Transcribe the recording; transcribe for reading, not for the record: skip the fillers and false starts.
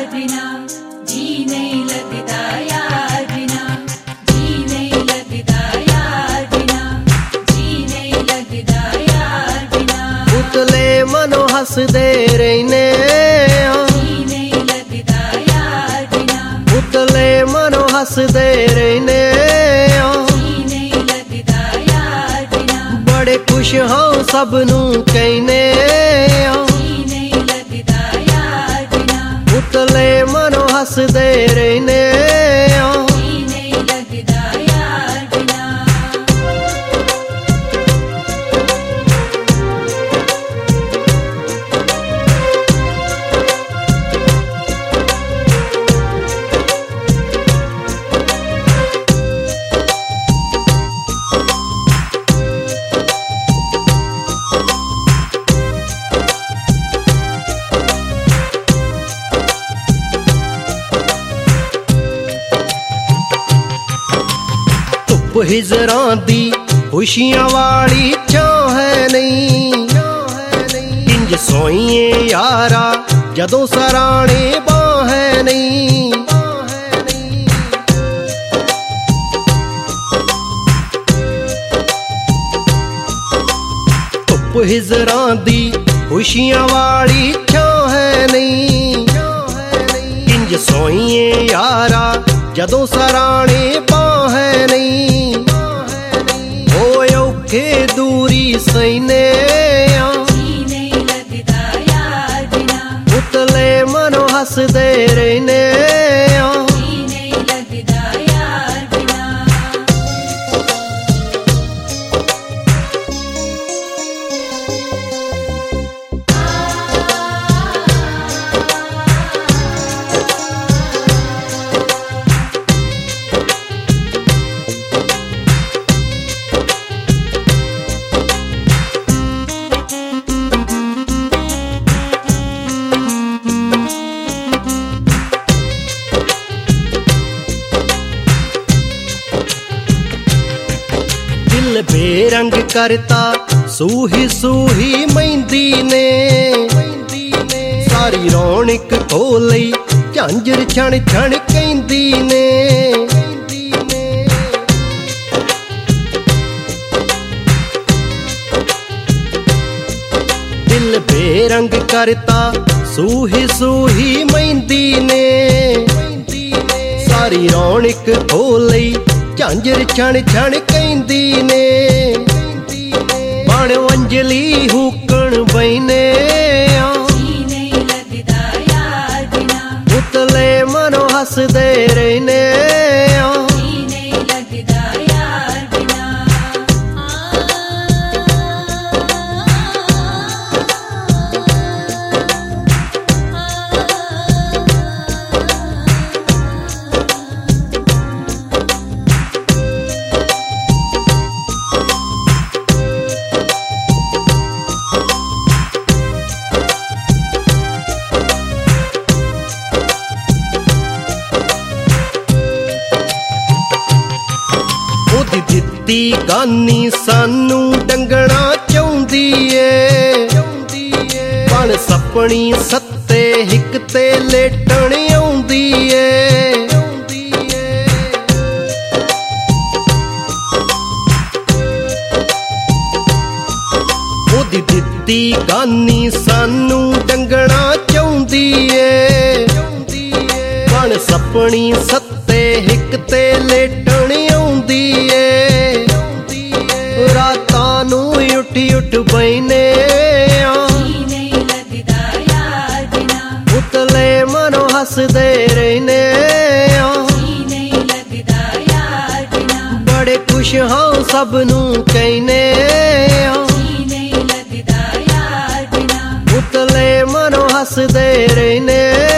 बिना जी नहीं लगता यार बिना, जी नहीं लगता यार बिना, जी नहीं लगता यार बिना। उतले मनो हसदे रहने जी नहीं लगता यार बिना, उतले मनो हसदे रहने जी नहीं लगता यार बिना। बड़े खुश हो सबनू कहने नहीं लगता यार बिना, उतले मनो हसदे रहने जी नहीं लगता यार बिना। हिजरां दी खुशियां वाली छां है नहीं, इंज सोइए यारा जदों सराणे बां है नहीं। धुप हिजरां दी खुशियां वाली छां है नहीं, इंज सोइए यारा जदों सराणे बां है नहीं। औखे दूरी सैने जी नहीं लगता यार बिना, उतले मनो हसदे रहने जी नहीं लगता यार बिना। दिल बेरंग करता सूही सूही मेहंदी ने, सारी रौनक खोलई झांझर छण छण कहंदी ने। दिल बेरंग करता सूही सूही मेहंदी ने, सारी रौनक खोलई झांझर छण छण कहंदी ने। बण अंजलि हुकण बहने जी नहीं लगता यार बिना, उतले मनो हसदे रहने जी नहीं लगता यार बिना। दित्ती गानी सानू डंगना चाहुंदी ए, बण सपनी सत्ते हिक ते लेटण आउंदी ए। ओदी दित्ती गानी सानू डंगना चाहुंदी ए, बण सपनी सत्ते हिक ते लेटण आउंदी ए। रातां नू उठ उठ बहने जी नहीं लगता यार बिना, उतले मनो हसदे रहने जी नहीं लगता यार बिना। बड़े खुश हो सबनू कहने जी नहीं लगता यार बिना, उतले मनो हसदे रहने